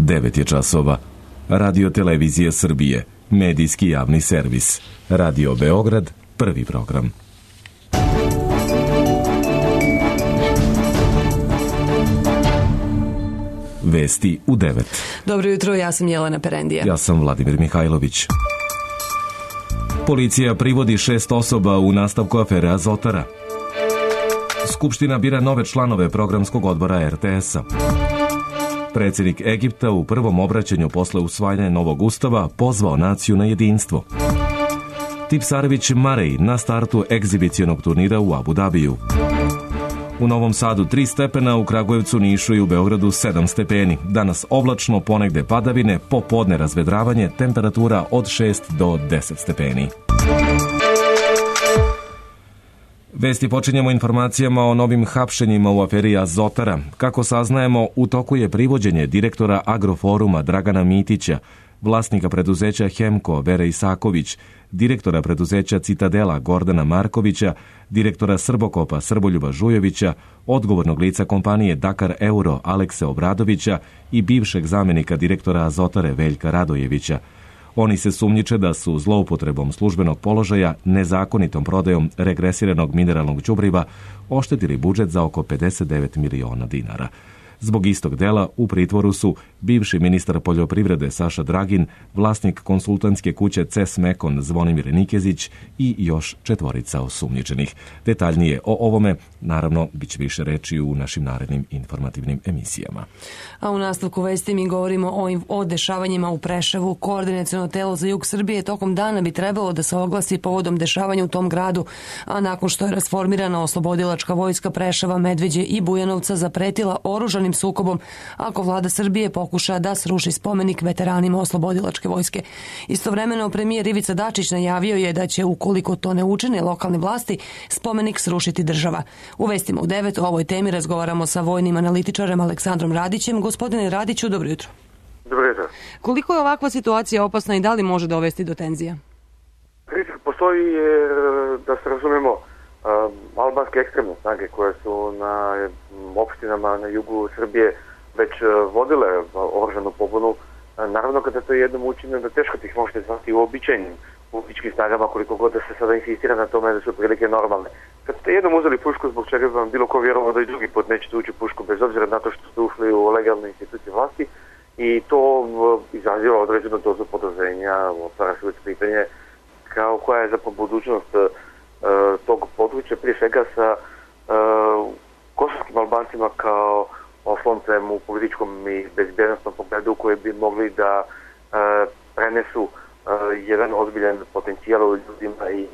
9 je časova. Radio Televizija Srbije, medijski javni servis. Radio Beograd, prvi program. Vesti u 9. Dobro jutro, ja sam Jelena Perendija. Ja sam Vladimir Mihajlović. Policija privodi 6 osoba u nastavku afere Azotara. Skupština bira nove članove programskog odbora RTS-a. Predsjednik Egipta u prvom obraćanju posle usvajanja novog ustava pozvao naciju na jedinstvo. Tipsarević Marej na startu egzibicionog turnira u Abu Dabiju. U Novom Sadu 3 stepena, u Kragujevcu, Nišu i u Beogradu 7 stepeni. Danas oblačno, ponegde padavine, popodne razvedravanje, temperatura od 6 do 10 stepeni. Vesti počinjemo informacijama o novim hapšenjima u aferi Azotara. Kako saznajemo, u toku je privođenje direktora Agroforuma Dragana Mitića, vlasnika preduzeća Hemko Vere Isaković, direktora preduzeća Citadela Gordana Markovića, direktora Srbokopa Srboljuba Žujovića, odgovornog lica kompanije Dakar Euro Alekse Obradovića i bivšeg zamenika direktora Azotare Veljka Radojevića. Oni se sumnjiče da su zloupotrebom službenog položaja, nezakonitom prodajom regresiranog mineralnog đubriva oštetili budžet za oko 59 miliona dinara. Zbog istog dela u pritvoru su bivši ministar poljoprivrede Saša Dragin, vlasnik konsultantske kuće CES Mekon Zvonimir Nikezić i još 4 osumnjičenih. Detaljnije o ovome, naravno, bit će više reči u našim narednim informativnim emisijama. A u nastavku vesti mi govorimo o dešavanjima u Preševu. Koordinaciono telo za jug Srbije tokom dana bi trebalo da se oglasi povodom dešavanja u tom gradu, a nakon što je rasformirana oslobodilačka vojska Preševa, Medveđe i Bujanovca zapretila oružanim sukobom ako vlada Srbije pokuša da sruši spomenik veteranima oslobodilačke vojske. Istovremeno premijer Ivica Dačić najavio je da će, ukoliko to ne učine lokalne vlasti, spomenik srušiti država. U vestima u 9 o ovoj temi razgovaramo sa vojnim analitičarem Aleksandrom Radićem. Gospodine Radiću, dobro jutro. Dobro jutro. Koliko je ovakva situacija opasna i da li može dovesti do tenzija? Rizik postoji jer, da se razumemo, albanske ekstremne snage koje su na opštinama na jugu Srbije već vodile oružanu pobunu. Naravno, kada to jednom učine, da teško tih možete zvati uobičajenim političkim snagama, koliko god da se sada insistira na tome da su prilike normalne. Kad ste jednom uzeli pušku, zbog čega bi vam bilo ko vjerovao da i drugi put nećete ući u pušku, bez obzira na to što ste ušli u legalne institucije vlasti, i to izaziva određenu dozu podozrenja, otvara se pitanje kao koja je zapravo budućnost tog područja, prije svega sa kosovskim Albancima kao osloncem u političkom i bezbjednostnom pogledu koji bi mogli da prenesu jedan ozbiljan potencijal u ljudima i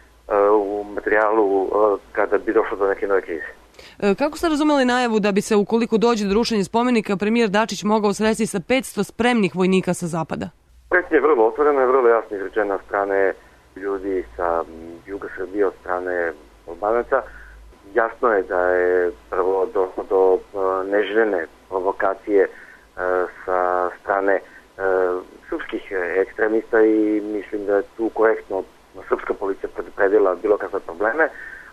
u materijalu kada bi došlo do neke nove krize. Kako ste razumeli najavu da bi se, ukoliko dođe do rušenja spomenika, premijer Dačić mogao sresti sa 500 spremnih vojnika sa zapada? Pretnja je vrlo otvorena, je vrlo jasno izrečena od strane ljudi sa juga Srbije, od strane Albanaca. Jasno je da je prvo došlo do neželjene provokacije sa strane srpskih ekstremista i mislim da je tu korektno srpska policija predupredila bilo kakve probleme,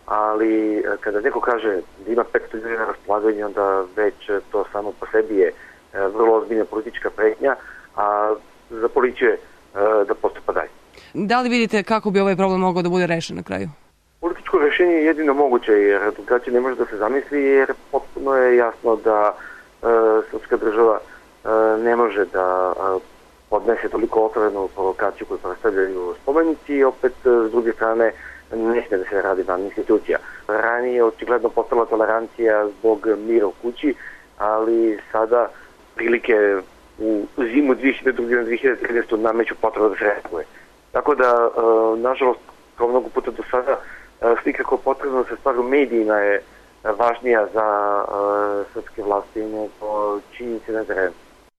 ali kada neko kaže da ima 500 ljudi na raspolaganju, onda već to samo po sebi je vrlo ozbiljna politička pretnja, a za policiju je da postupa dalje. Da li vidite kako bi ovaj problem mogao da bude rešen na kraju? Političko rješenje je jedino moguće, jer drugačije ne može da se zamisli, jer potpuno je jasno da srpska država ne može da podnese toliko otvorenu provokaciju koju predstavljaju spomenici i opet s druge strane ne smije da se radi van institucija. Ranije je očigledno postala tolerancija zbog mira u kući, ali sada prilike u zimu 2002-2013 nameću potrebu da se reaguje. Tako da, nažalost, kao mnogo puta do sada, slika koja je potrebna da se stvari u medijima je važnija za srpske vlasti nego činjenice na terenu.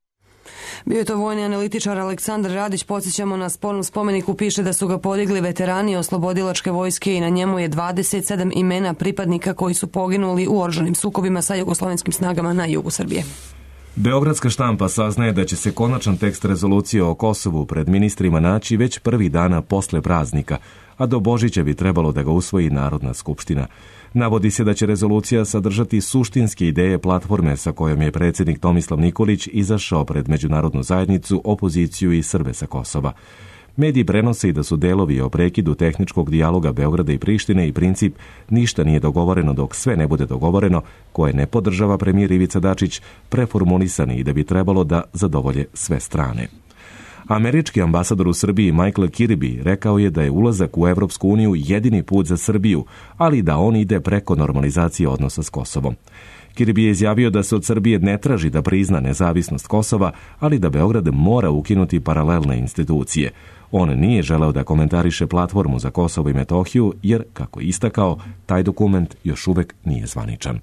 Bio je to vojni analitičar Aleksandar Radić. Podsjećamo, na spornom spomeniku piše da su ga podigli veterani oslobodilačke vojske i na njemu je 27 imena pripadnika koji su poginuli u oružanim sukobima sa jugoslovenskim snagama na jugu Srbije. Beogradska štampa saznaje da će se konačan tekst rezolucije o Kosovu pred ministrima naći već prvi dana posle praznika, a do Božića bi trebalo da ga usvoji Narodna skupština. Navodi se da će rezolucija sadržati suštinske ideje platforme sa kojom je predsjednik Tomislav Nikolić izašao pred međunarodnu zajednicu, opoziciju i Srbe sa Kosova. Mediji prenose i da su delovi o prekidu tehničkog dijaloga Beograda i Prištine i princip ništa nije dogovoreno dok sve ne bude dogovoreno, koje ne podržava premijer Ivica Dačić, preformulisani i da bi trebalo da zadovolje sve strane. Američki ambasador u Srbiji Michael Kirby rekao je da je ulazak u Evropsku uniju jedini put za Srbiju, ali da on ide preko normalizacije odnosa s Kosovom. Kirby je izjavio da se od Srbije ne traži da prizna nezavisnost Kosova, ali da Beograd mora ukinuti paralelne institucije. On nije želeo da komentariše platformu za Kosovo i Metohiju, jer, kako je istakao, taj dokument još uvek nije zvaničan.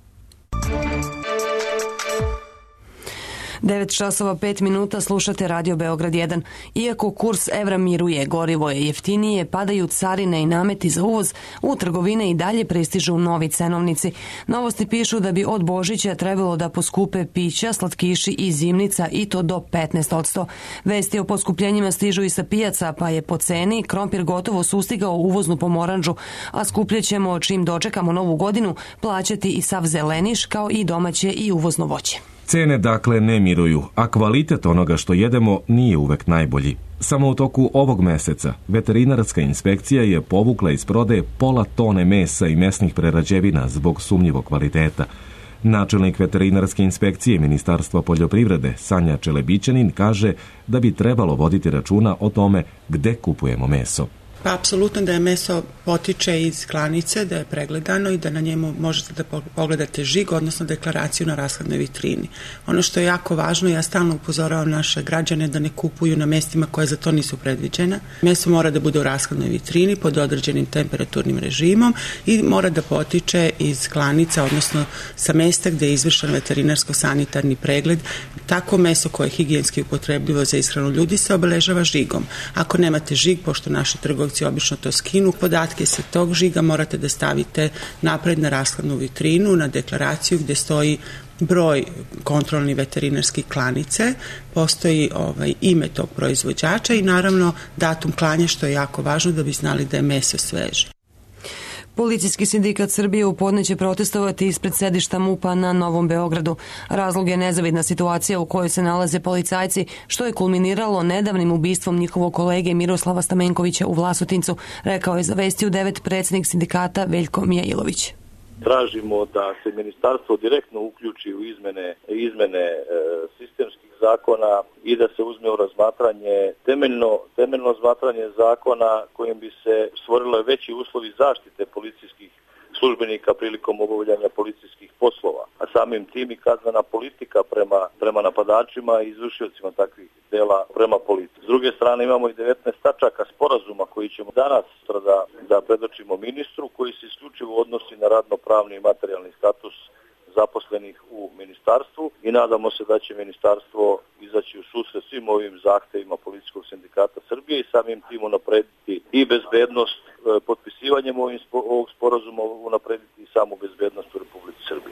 9:05 slušate Radio Beograd 1. Iako kurs evra miruje, gorivo je jeftinije, padaju carine i nameti za uvoz, u trgovine i dalje pristižu novi cenovnici. Novosti pišu da bi od Božića trebalo da poskupe pića, slatkiši i zimnica i to do 15%. Vesti o poskupljenjima stižu i sa pijaca, pa je po ceni krompir gotovo sustigao uvoznu pomoranđu, a skuplje ćemo, čim dočekamo novu godinu, plaćati i sav zeleniš kao i domaće i uvozno voće. Cene dakle ne miruju, a kvalitet onoga što jedemo nije uvek najbolji. Samo u toku ovog meseca veterinarska inspekcija je povukla iz prodaje pola tone mesa i mesnih prerađevina zbog sumnjivog kvaliteta. Načelnik veterinarske inspekcije Ministarstva poljoprivrede Sanja Čelebićanin kaže da bi trebalo voditi računa o tome gde kupujemo meso. Pa apsolutno da je meso potiče iz klanice, da je pregledano i da na njemu možete da pogledate žig, odnosno deklaraciju na rashladnoj vitrini. Ono što je jako važno, ja stalno upozoravam naše građane da ne kupuju na mestima koje za to nisu predviđena. Meso mora da bude u rashladnoj vitrini pod određenim temperaturnim režimom i mora da potiče iz klanica, odnosno sa mesta gde je izvršen veterinarsko-sanitarni pregled. Tako meso koje je higijenski upotrebljivo za ishranu ljudi se obeležava žigom. Ako nemate žig, pošto naši trgovci obično to skinu, podatke sa tog žiga morate da stavite napred na rashladnu vitrinu, na deklaraciju gde stoji broj kontrolni veterinarski klanice, postoji ime tog proizvođača i naravno datum klanja, što je jako važno da bi znali da je meso sveže. Policijski sindikat Srbije u podne će protestovati ispred sedišta MUP-a na Novom Beogradu. Razlog je nezavidna situacija u kojoj se nalaze policajci, što je kulminiralo nedavnim ubistvom njihovog kolege Miroslava Stamenkovića u Vlasotincu, rekao je za Vesti u 9 predsjednik sindikata Veljko Mijailović. Tražimo da se ministarstvo direktno uključi u izmene sistemskih zakona i da se uzme u razmatranje temeljno razmatranje zakona kojim bi se stvorilo veći uslovi zaštite policijskih službenika prilikom obavljanja policijskih poslova, a samim tim i kaznena politika prema napadačima i izvršiocima takvih dela prema policiji. S druge strane imamo i 19 tačaka sporazuma koji ćemo danas da predočimo ministru, koji se isključivo odnosi na radno-pravni i materijalni status zaposlenih u ministarstvu i nadamo se da će ministarstvo izaći u susret svim ovim zahtevima Policijskog sindikata Srbije i samim tim unaprediti i bezbednost, potpisivanjem ovog sporazuma unaprediti i samu bezbednost u Republici Srbiji.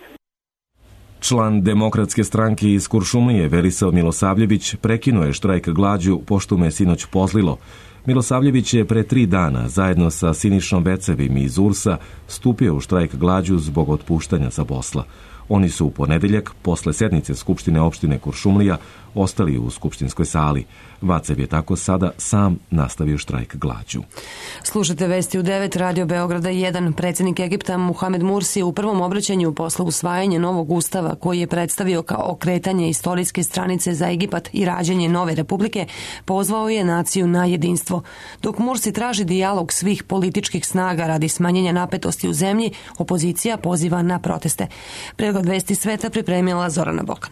Član Demokratske stranke iz Kuršumlije Verisav Milosavljević prekinuo je štrajk glađu pošto mu je sinoć pozlilo. Milosavljević je pre 3 dana zajedno sa Sinišom Vecevim iz URS-a stupio u štrajk glađu zbog otpuštanja sa posla. Oni su u ponedeljak, posle sednice Skupštine opštine Kuršumlija, ostali u skupštinskoj sali. Vacev je tako sada sam nastavio štrajk glađu. Slušate Vesti u 9 Radio Beograda 1. Predsjednik Egipta Muhamed Mursi u prvom obraćanju posle usvajanja novog ustava koji je predstavio kao okretanje istorijske stranice za Egipat i rađanje nove republike, pozvao je naciju na jedinstvo. Dok Mursi traži dijalog svih političkih snaga radi smanjenja napetosti u zemlji, opozicija poziva na proteste. Pregled Vesti sveta pripremila Zorana Bokan.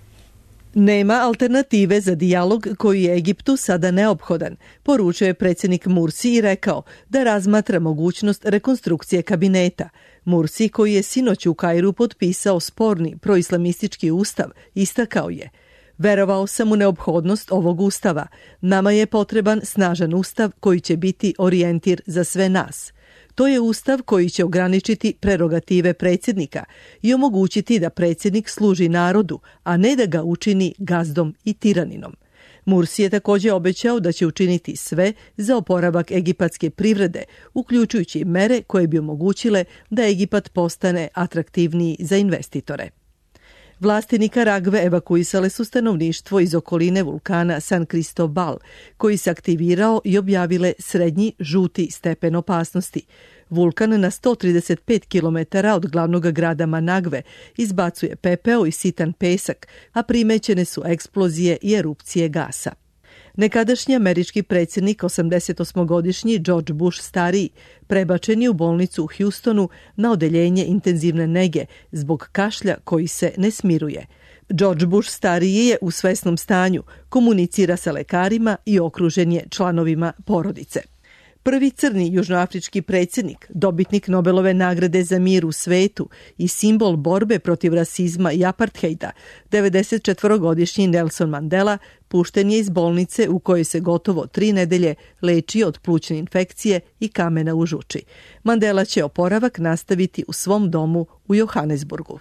Nema alternative za dijalog koji je Egiptu sada neophodan, poručio je predsjednik Mursi i rekao da razmatra mogućnost rekonstrukcije kabineta. Mursi, koji je sinoć u Kairu potpisao sporni proislamistički ustav, istakao je: verovao sam u neophodnost ovog ustava. Nama je potreban snažan ustav koji će biti orijentir za sve nas. To je ustav koji će ograničiti prerogative predsjednika i omogućiti da predsjednik služi narodu, a ne da ga učini gazdom i tiraninom. Mursi je također obećao da će učiniti sve za oporavak egipatske privrede, uključujući mere koje bi omogućile da Egipat postane atraktivniji za investitore. Vlasti Nikaragve evakuisale su stanovništvo iz okoline vulkana San Cristobal, koji se aktivirao i objavile srednji žuti stepen opasnosti. Vulkan na 135 km od glavnog grada Managve izbacuje pepeo i sitan pesak, a primećene su eksplozije i erupcije gasa. Nekadašnji američki predsjednik, 88-godišnji George Bush stariji, prebačen je u bolnicu u Houstonu na odeljenje intenzivne nege zbog kašlja koji se ne smiruje. George Bush stariji je u svesnom stanju, komunicira sa lekarima i okružen je članovima porodice. Prvi crni južnoafrički predsjednik, dobitnik Nobelove nagrade za mir u svetu i simbol borbe protiv rasizma i apartheida, 94-godišnji Nelson Mandela, pušten je iz bolnice u kojoj se gotovo 3 nedelje leči od plućne infekcije i kamena u žuči. Mandela će oporavak nastaviti u svom domu u Johannesburgu.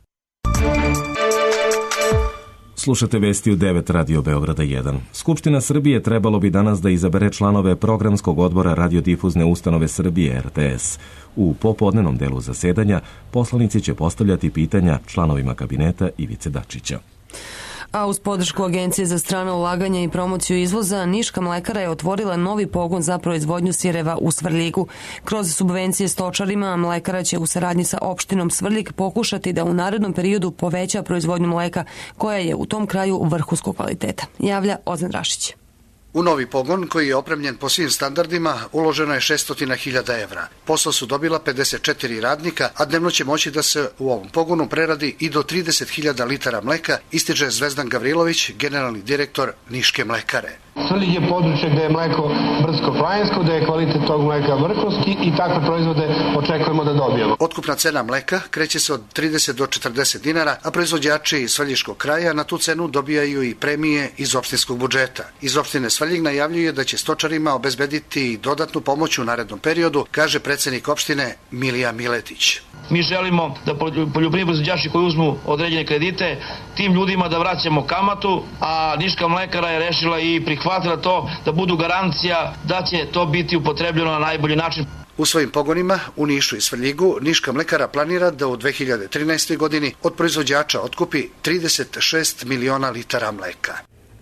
Slušate vesti u 9 Radio Beograda 1. Skupština Srbije trebalo bi danas da izabere članove programskog odbora radiodifuzne ustanove Srbije RTS. U popodnevnom delu zasedanja poslanici će postavljati pitanja članovima kabineta Ivice Dačića. A uz podršku Agencije za strano ulaganje i promociju izvoza, Niška mlekara je otvorila novi pogon za proizvodnju sireva u Svrljigu. Kroz subvencije stočarima, mlekara će u saradnji sa opštinom Svrljig pokušati da u narednom periodu poveća proizvodnju mleka, koja je u tom kraju vrhunskog kvaliteta. Javlja Ozan Rašić. U novi pogon, koji je opremljen po svim standardima, uloženo je 600.000 evra. Posao su dobila 54 radnika, a dnevno će moći da se u ovom pogonu preradi i do 30.000 litara mleka, ističe Zvezdan Gavrilović, generalni direktor Niške mlekare. Svrljig je područje gde je mleko brdsko-planinsko, da je kvalitet tog mleka vrhunski i takve proizvode očekujemo da dobijemo. Otkupna cena mleka kreće se od 30 do 40 dinara, a proizvođači iz Svrljiškog kraja na tu cenu dobijaju i premije iz opštinskog budžeta. Iz opštine Svrljig najavljuje da će stočarima obezbediti dodatnu pomoć u narednom periodu, kaže predsednik opštine Milija Miletić. Mi želimo da poljoprivredni proizvođači koji uzmu određene kredite, tim ljudima da vraćamo kamatu, a Niška mlekara je rešila i prihvatila to da budu garancija da će to biti upotrebljeno na najbolji način. U svojim pogonima u Nišu i Svrljigu Niška mlekara planira da u 2013. godini od proizvođača otkupi 36 miliona litara mleka.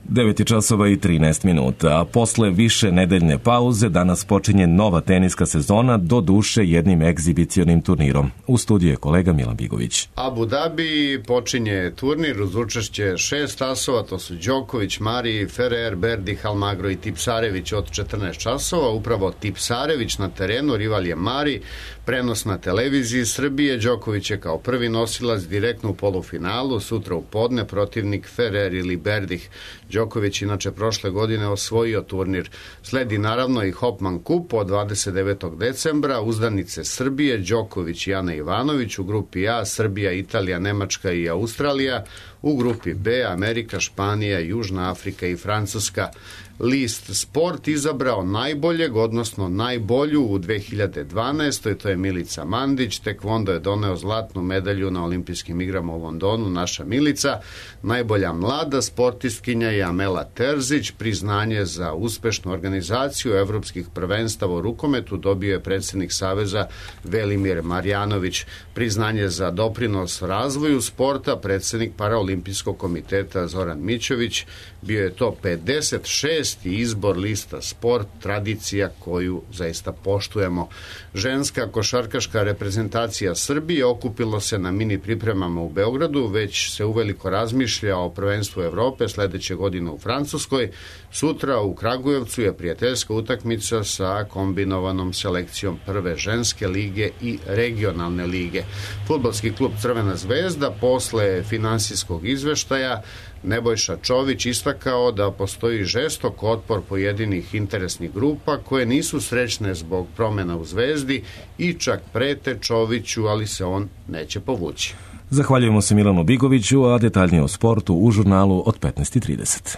9:13, a posle više nedeljne pauze danas počinje nova teniska sezona, do duše jednim egzibicionim turnirom. U studiju je kolega Milan Bigović. Abu Dhabi počinje turnir uz učešće 6 asova, to su Đoković, Mari, Ferrer, Berdih, Almagro i Tipsarević od 14 časova. Upravo Tipsarević na terenu, rival je Mari, prenos na televiziji Srbije. Đoković je kao prvi nosilac direktno u polufinalu, sutra u podne protivnik Ferrer ili Berdih. Đoković inače prošle godine osvojio turnir. Sledi naravno i Hopman Cup od 29. decembra, uzdanice Srbije, Đoković i Ana Ivanović, u grupi A Srbija, Italija, Nemačka i Australija, u grupi B Amerika, Španija, Južna Afrika i Francuska. List Sport izabrao najboljeg, odnosno najbolju u 2012. To je Milica Mandić. Tekvondo je doneo zlatnu medalju na olimpijskim igrama u Londonu, naša Milica. Najbolja mlada sportistkinja je Amela Terzić. Priznanje za uspešnu organizaciju evropskih prvenstava u rukometu dobio je predsjednik Saveza Velimir Marjanović. Priznanje za doprinos razvoju sporta predsjednik Paraolimpijskog komiteta Zoran Mićović. Bio je to 56. izbor lista Sport, tradicija koju zaista poštujemo. Ženska košarkaška reprezentacija Srbije okupilo se na mini pripremama u Beogradu, već se uveliko razmišlja o prvenstvu Evrope sledeće godine u Francuskoj. Sutra u Kragujevcu je prijateljska utakmica sa kombinovanom selekcijom prve ženske lige i regionalne lige. Fudbalski klub Crvena zvezda posle finansijskog izveštaja Nebojša Čović istakao da postoji žestok otpor pojedinih interesnih grupa koje nisu srećne zbog promena u Zvezdi i čak prete Čoviću, ali se on neće povući. Zahvaljujemo se Milanu Bigoviću, a detaljnije o sportu u žurnalu od 15:30.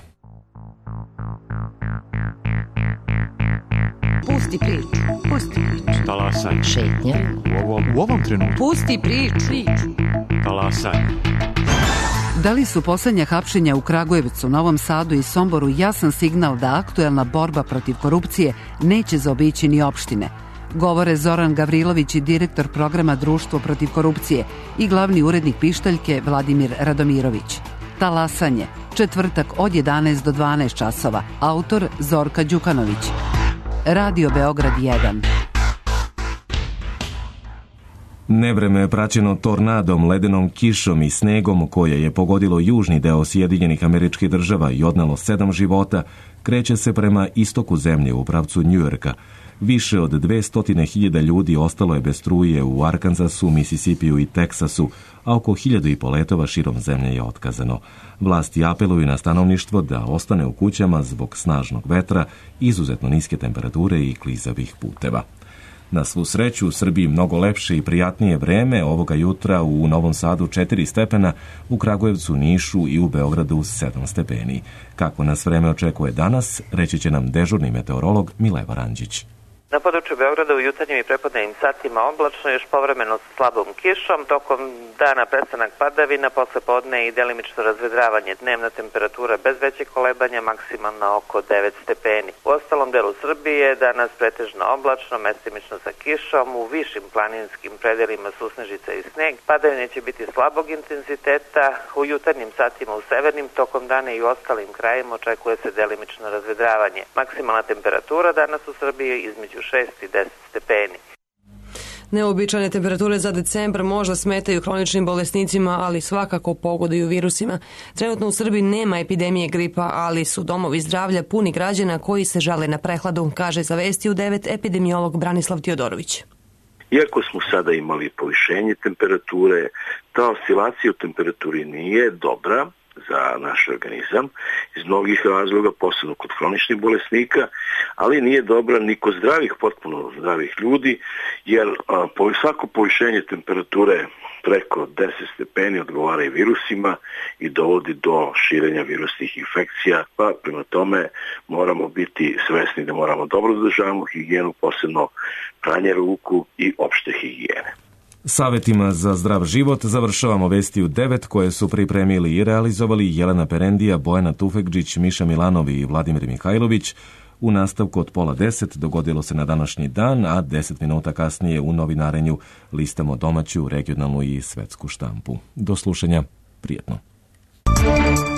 Pusti priču. Pusti priču. Talasaj. Šetnja. U ovom trenutku. Pusti priču. Talasaj. Da li su poslednja hapšenja u Kragujevcu, Novom Sadu i Somboru jasan signal da aktuelna borba protiv korupcije neće zaobići ni opštine? Govore Zoran Gavrilović i direktor programa Društvo protiv korupcije i glavni urednik Pištaljke Vladimir Radomirović. Talasanje, četvrtak od 11 do 12 časova. Autor Zorka Đukanović. Radio Beograd 1. Nevreme je praćeno tornadom, ledenom kišom i snegom koje je pogodilo južni deo Sjedinjenih Američkih Država i odnelo 7 života, kreće se prema istoku zemlje u pravcu Njujorka. Više od 200.000 ljudi ostalo je bez struje u Arkansasu, Misisipiju i Teksasu, a oko 1.500 letova širom zemlje je otkazano. Vlasti apeluju na stanovništvo da ostane u kućama zbog snažnog vetra, izuzetno niske temperature i klizavih puteva. Na svu sreću, u Srbiji mnogo lepše i prijatnije vreme, ovoga jutra u Novom Sadu 4 stepena, u Kragujevcu, Nišu i u Beogradu 7 stepeni. Kako nas vreme očekuje danas, reći će nam dežurni meteorolog Mileva Ranđić. Na području Beograda u jutarnjim i prepodnevnim satima oblačno, još povremeno sa slabom kišom, tokom dana prestanak padavina, posle podne i delimično razvedravanje. Dnevna temperatura bez većeg kolebanja, maksimalna oko 9 stepeni. U ostalom delu Srbije danas pretežno oblačno, mestimično sa kišom, u višim planinskim predelima susnežica i sneg. Padavine će biti slabog intenziteta, u jutarnjim satima u severnim, tokom dana i u ostalim krajima očekuje se delimično razvedravanje. Maksimalna temperatura danas u Srbiji između 6 i 10 stepeni. Neobičajne temperature za decembar možda smetaju hroničnim bolesnicima, ali svakako pogoduju virusima. Trenutno u Srbiji nema epidemije gripa, ali su domovi zdravlja puni građana koji se žale na prehladu, kaže za Vesti u 9 epidemiolog Branislav Tijodorović. Iako smo sada imali povišenje temperature, ta oscilacija u temperaturi nije dobra za naš organizam iz mnogih razloga, posebno kod hroničnih bolesnika, ali nije dobra ni kod zdravih, potpuno zdravih ljudi, jer svako povišenje temperature preko 10 stepeni odgovara i virusima i dovodi do širenja virusnih infekcija, pa prema tome moramo biti svesni da moramo dobro održavamo higijenu, posebno pranje ruku i opšte higijene. Savetima za zdrav život završavamo Vesti u 9 koje su pripremili i realizovali Jelena Perendija, Bojana Tufekđić, Miša Milanovi i Vladimir Mihajlović. U nastavku od 9:30 dogodilo se na današnji dan, a 10 minuta kasnije u novinarenju listamo domaću, regionalnu i svetsku štampu. Do slušanja, prijetno.